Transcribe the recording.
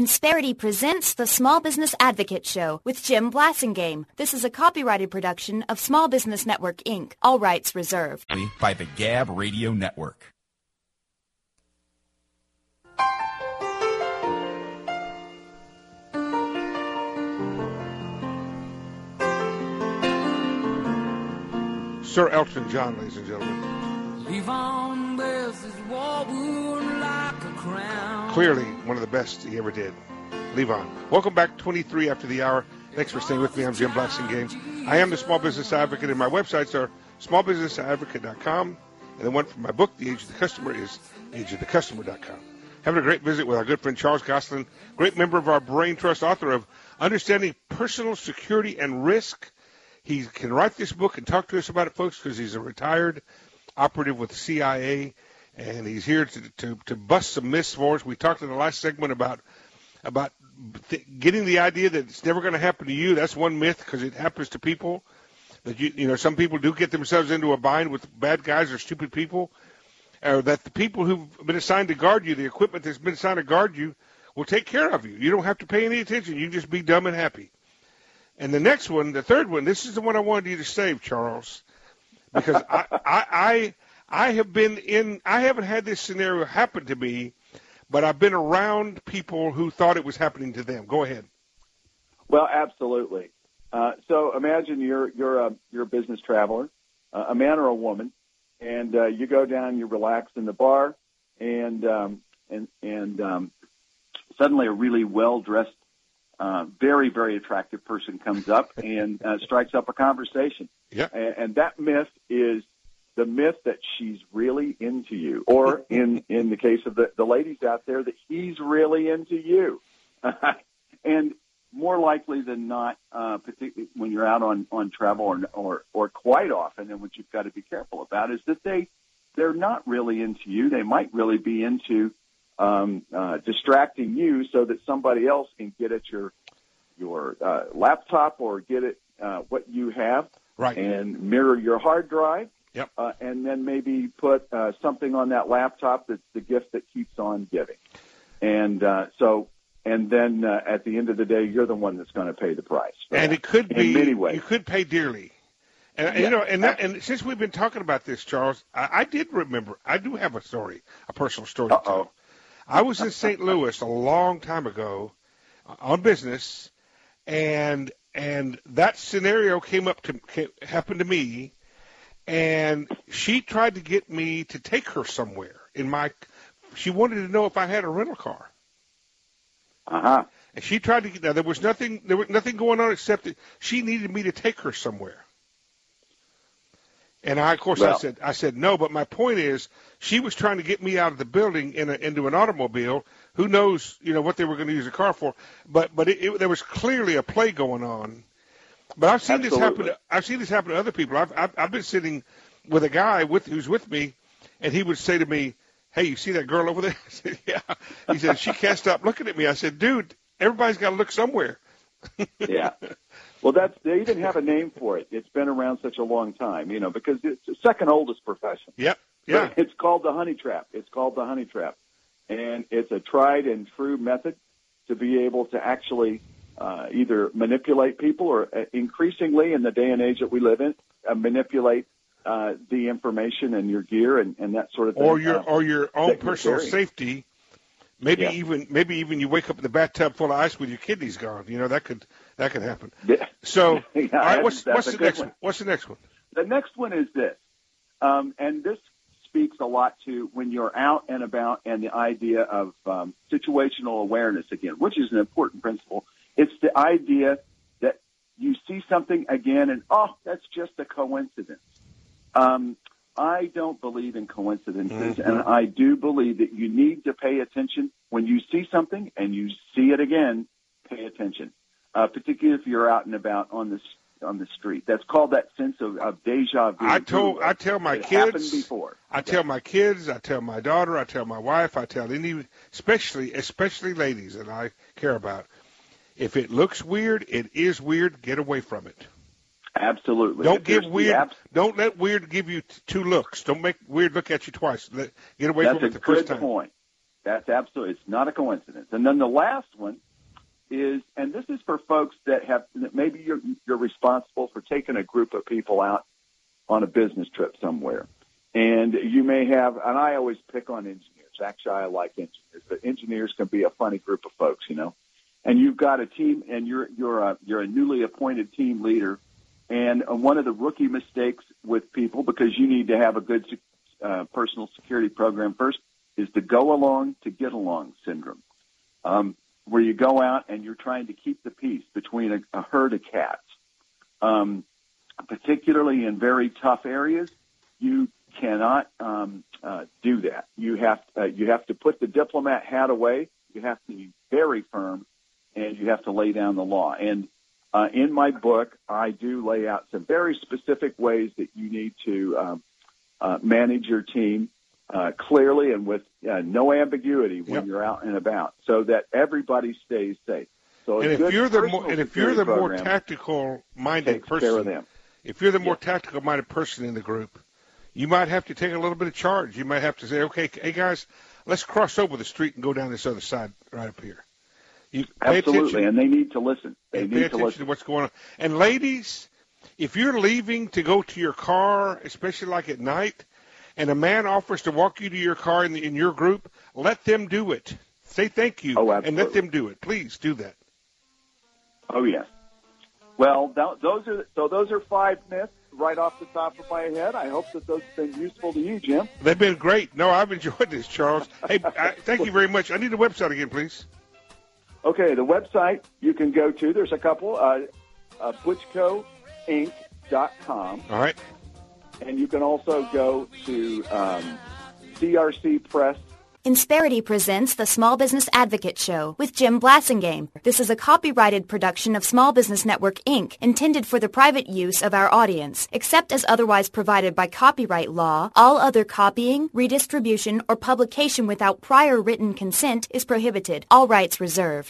Insperity presents the Small Business Advocate Show with Jim Blasingame. This is a copyrighted production of Small Business Network, Inc. All rights reserved. By the Gab Radio Network. Sir Elton John, ladies and gentlemen. Leave on this war wound like a crown. Clearly one of the best he ever did. Leave on. Welcome back, 23 after the hour. Thanks for staying with me. I'm Jim Blasingame. I am the Small Business Advocate, and my websites are smallbusinessadvocate.com, and the one from my book, The Age of the Customer, is ageofthecustomer.com. Having a great visit with our good friend Charles Gosselin, great member of our Brain Trust, author of Understanding Personal Security and Risk. He can write this book and talk to us about it, folks, because he's a retired operative with the CIA, and he's here to bust some myths for us. We talked in the last segment about getting the idea that it's never going to happen to you. That's one myth, because it happens to people. That you know, some people do get themselves into a bind with bad guys or stupid people, or that the people who've been assigned to guard you, the equipment that's been assigned to guard you, will take care of you. You don't have to pay any attention. You just be dumb and happy. And the next one, the third one, this is the one I wanted you to save, Charles, because I haven't had this scenario happen to me, but I've been around people who thought it was happening to them. Go ahead. Well, absolutely. So imagine you're a business traveler, a man or a woman, and you go down, you relax in the bar, and suddenly a really well-dressed, very, very attractive person comes up and strikes up a conversation. Yeah. And that myth is the myth that she's really into you, or in the case of the ladies out there, that he's really into you. And more likely than not, particularly when you're out on travel or quite often, and what you've got to be careful about is that they're not really into you. They might really be into distracting you so that somebody else can get at your laptop or get at what you have, right, and mirror your hard drive. Yep. And then maybe put something on that laptop that's the gift that keeps on giving. And then at the end of the day, you're the one that's going to pay the price. And it could be, in many ways, you could pay dearly. And yeah, you know, and since we've been talking about this, Charles, I did remember. I do have a story, a personal story to tell. I was in St. Louis a long time ago on business, and that scenario happened to me, and she tried to get me to take her somewhere she wanted to know if I had a rental car. Uh-huh. And she tried to there was nothing going on except that she needed me to take her somewhere. And I said no, but my point is, she was trying to get me out of the building into an automobile. Who knows, what they were going to use the car for? But there was clearly a play going on. But I've seen this happen. I've seen this happen to other people. I've been sitting with a guy who's with me, and he would say to me, "Hey, you see that girl over there?" I said, "Yeah." He said, "She can't stop looking at me." I said, "Dude, everybody's got to look somewhere." Yeah. Well, they didn't have a name for it. It's been around such a long time, because it's the second oldest profession. Yep. Yeah. But it's called the honey trap. And it's a tried and true method to be able to actually either manipulate people or increasingly in the day and age that we live in, manipulate the information and your gear and that sort of thing. Or your own personal safety. Maybe even you wake up in the bathtub full of ice with your kidneys gone. That could happen. Yeah. So, yeah, all right, what's the next one? What's the next one? The next one is this, and this speaks a lot to when you're out and about, and the idea of situational awareness again, which is an important principle. It's the idea that you see something again, and that's just a coincidence. I don't believe in coincidences, and I do believe that you need to pay attention when you see something and you see it again. Pay attention, particularly if you're out and about on the street. That's called that sense of deja vu. I tell my kids. Happened before. I tell my kids. I tell my daughter. I tell my wife. I tell especially ladies that I care about. If it looks weird, it is weird. Get away from it. Absolutely. Don't let weird give you two looks. Don't make weird look at you twice. Get away from it the first time. That's absolutely, it's not a coincidence. And then the last one is, and this is for folks that maybe you're responsible for taking a group of people out on a business trip somewhere. And you may have, and I always pick on engineers. Actually, I like engineers, but engineers can be a funny group of folks, you know. And you've got a team, and you're a newly appointed team leader. And one of the rookie mistakes with people, because you need to have a good personal security program first, is the go along to get along syndrome, where you go out and you're trying to keep the peace between a herd of cats. Particularly in very tough areas, you cannot do that. You have to put the diplomat hat away. You have to be very firm, and you have to lay down the law. And in my book, I do lay out some very specific ways that you need to manage your team clearly and with no ambiguity when you're out and about, so that everybody stays safe. So and if you're the more tactical minded person, if you're the more tactical minded person in the group, you might have to take a little bit of charge. You might have to say, okay, hey guys, let's cross over the street and go down this other side right up here. Absolutely, and they need to listen. They pay attention to what's going on. And ladies, if you're leaving to go to your car, especially like at night, and a man offers to walk you to your car in your group, let them do it. Say thank you and let them do it. Please do that. Oh, yes. Well, those are 5 myths right off the top of my head. I hope that those have been useful to you, Jim. They've been great. No, I've enjoyed this, Charles. Hey, thank you very much. I need the website again, please. Okay, the website you can go to, there's a couple, butchkoinc.com. All right. And you can also go to CRC Press. Insperity presents the Small Business Advocate Show with Jim Blasingame. This is a copyrighted production of Small Business Network, Inc., intended for the private use of our audience. Except as otherwise provided by copyright law, all other copying, redistribution, or publication without prior written consent is prohibited. All rights reserved.